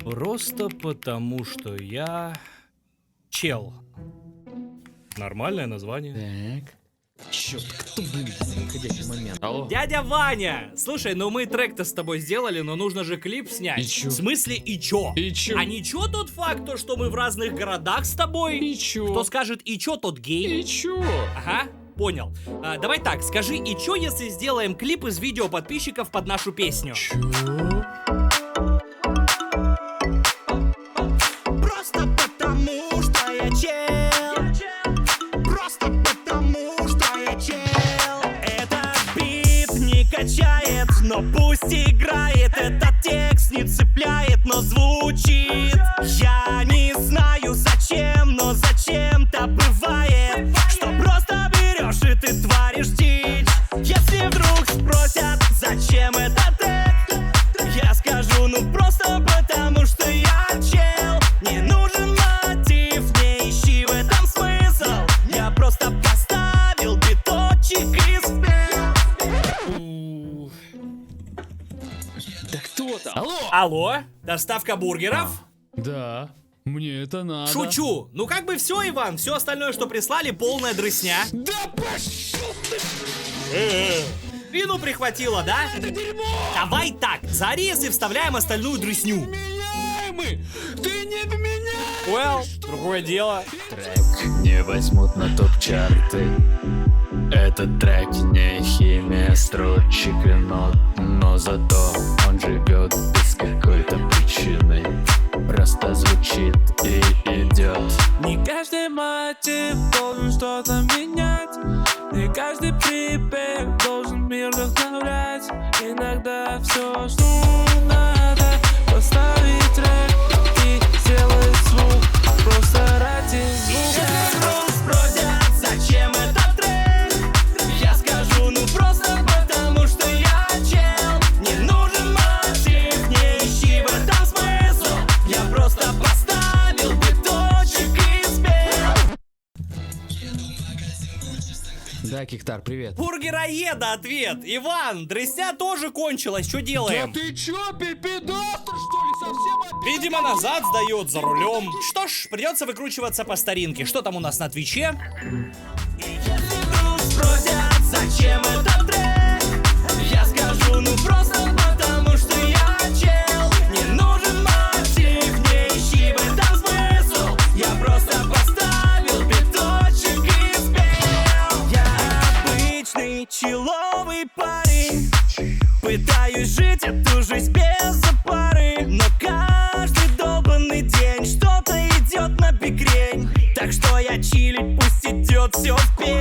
Просто потому, что я... чел. Нормальное название. Так. Черт, кто вылез в выходящий момент? Алло? Дядя Ваня! Слушай, ну мы трек-то с тобой сделали, но нужно же клип снять. И чё? В смысле и чё? И чё? А ничего тот факт, то, что мы в разных городах с тобой? И чё? Кто скажет и чё, тот гей? И чё? Ага, понял. Давай так, скажи и чё, если сделаем клип из видео подписчиков под нашу песню? Чё? Просто потому, что я чел. Просто потому, что я чел. Этот бит не качает, но пусть играет. Этот текст не цепляет, но звучит. Я не знаю зачем, но зачем-то бывает, что просто берешь и ты творишь дичь. Если вдруг спросят, зачем этот трек, я скажу, ну просто потому, что я чел. Не нужен мотив, не ищи в этом смысл. Я просто поставил биточек и спел. Да кто там? Алло? Алло, доставка бургеров? Да, мне это надо. Шучу. Ну как бы все, Иван, все остальное, что прислали, полная дрысня. Да пошел ты! Вину прихватило, да? Это дерьмо! Давай так, зарез и вставляем остальную дрысню. Меняемый! Ты не вменяемый! Well, другое дело. Трек не возьмут на топ-чарты. Этот трек не химия строчек и нот, но зато он живет без какой-то причины. Просто звучит и идет. Не каждый мотив должен что-то менять. Не каждый припев должен мир вдохновлять. Иногда все, что надо, поставить трек и сделать звук. Просто ради звука. Если вдруг спросят, зачем этот трек, я скажу, ну просто потому, что я чел. Не нужен мотив, не ищи в этом смысл. Я просто поставил биточек и спел. Да, Киктар, привет. Бургероеда ответ. Иван, дрысня тоже кончилась, что Да делаем? ты чё, пипедастр, что ли, совсем? Видимо, назад сдает за рулем. Что ж, придется выкручиваться по старинке. Что там у нас на Твиче? Если вдруг спросят, зачем этот трек, я скажу, ну просто потому, что я чел. Не нужен мотив, не ищи в этом смысл. Я просто поставил биточек и спел. Я обычный человый парень, пытаюсь жить эту жизнь без опары, но каждый долбанный день что-то идет на бикрень. Так что я чилить, пусть идет все в пень.